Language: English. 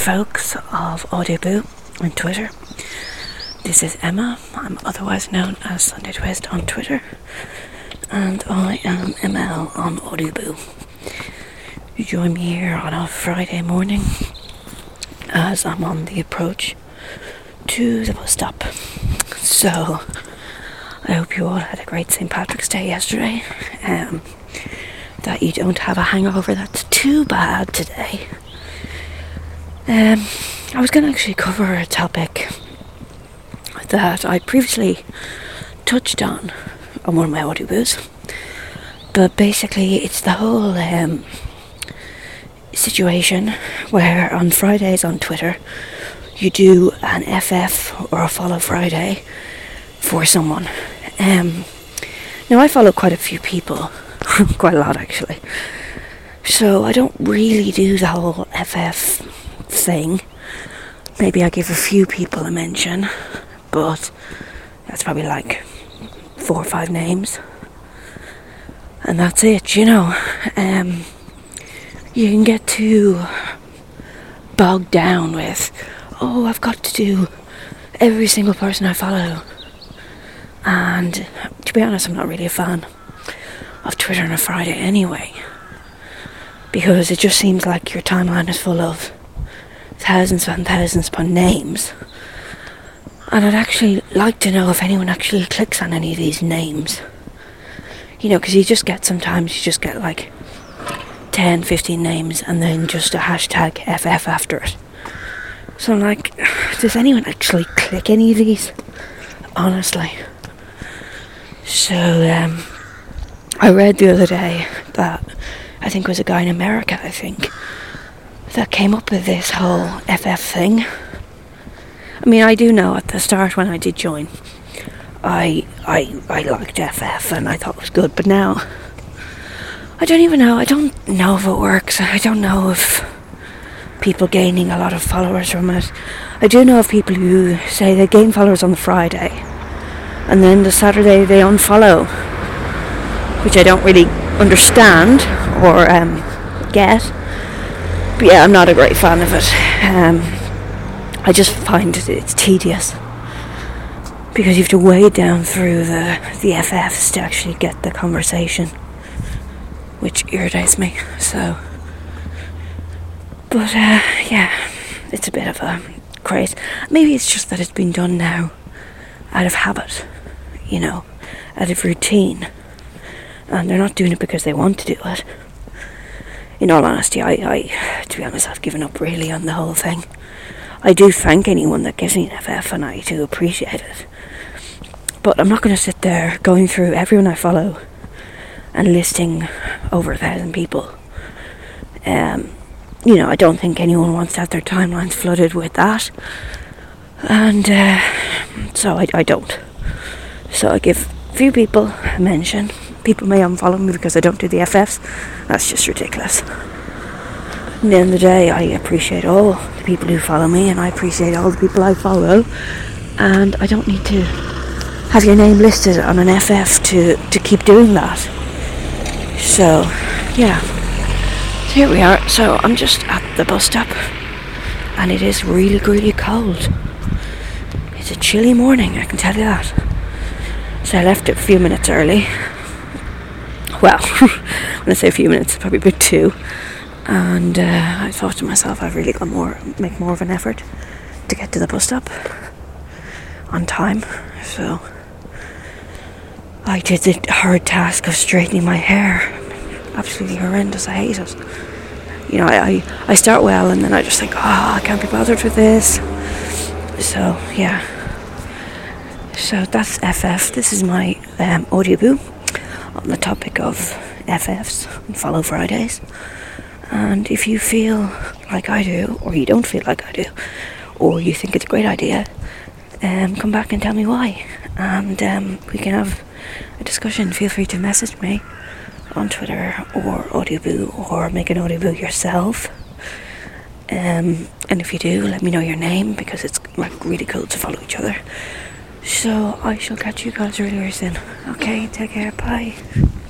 folks of Audioboo on Twitter. This is Emma. I'm otherwise known as Sunday Twist on Twitter, and I am ML on Audioboo. You join me here on a Friday morning as I'm on the approach to the bus stop. So I hope you all had a great St. Patrick's Day yesterday, that you don't have a hangover that's too bad today. I was going to actually cover a topic that I previously touched on one of my audioboos, but basically it's the whole situation where on Fridays on Twitter you do an FF or a Follow Friday for someone. Now I follow quite a few people, quite a lot actually, so I don't really do the whole FF thing. Maybe I give a few people a mention, but that's probably like 4 or 5 names, and that's it, you know. You can get too bogged down with, oh, I've got to do every single person I follow, and to be honest, I'm not really a fan of Twitter on a Friday anyway, because it just seems like your timeline is full of thousands and thousands upon names, and I'd actually like to know if anyone actually clicks on any of these names, you know, because sometimes you just get like 10, 15 names and then just a hashtag FF after it. So I'm like, does anyone actually click any of these? Honestly. So I read the other day that I think it was a guy in America, that came up with this whole FF thing. I mean, I do know at the start when I did join, I liked FF and I thought it was good, but now I don't know if it works. I don't know if people gaining a lot of followers from it. I do know of people who say they gain followers on the Friday and then the Saturday they unfollow, which I don't really understand or get. But yeah, I'm not a great fan of it. I just find it's tedious because you have to wade down through the FFs to actually get the conversation, which irritates me. So, but yeah, it's a bit of a craze. Maybe it's just that it's been done now out of habit, you know, out of routine, and they're not doing it because they want to do it. In all honesty, to be honest, I've given up really on the whole thing. I do thank anyone that gives me an FF, and I do appreciate it. But I'm not going to sit there going through everyone I follow and listing over 1,000 people. You know, I don't think anyone wants to have their timelines flooded with that. And so I don't. So I give a few people a mention. People may unfollow me because I don't do the FFs. That's just ridiculous. At the end of the day, I appreciate all the people who follow me, and I appreciate all the people I follow, and I don't need to have your name listed on an FF to keep doing that. So, yeah. So here we are. So I'm just at the bus stop, and it is really, really cold. It's a chilly morning, I can tell you that. So I left it a few minutes early. Well, when I say a few minutes, probably about 2. And I thought to myself, I've really got make more of an effort to get to the bus stop on time. So I did the hard task of straightening my hair. Absolutely horrendous. I hate it. You know, I start well and then I just think, I can't be bothered with this. So yeah. So that's FF. This is my Audioboo on the topic of FFs and Follow Fridays. And if you feel like I do, or you don't feel like I do, or you think it's a great idea, come back and tell me why, and we can have a discussion. Feel free to message me on Twitter or Audioboo, or make an Audioboo yourself. And if you do, let me know your name, because it's like really cool to follow each other. So I shall catch you guys really soon. Okay, take care, bye.